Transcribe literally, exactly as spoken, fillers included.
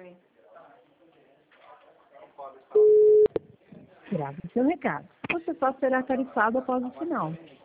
Grave seu recado. Você só será tarifado após o sinal.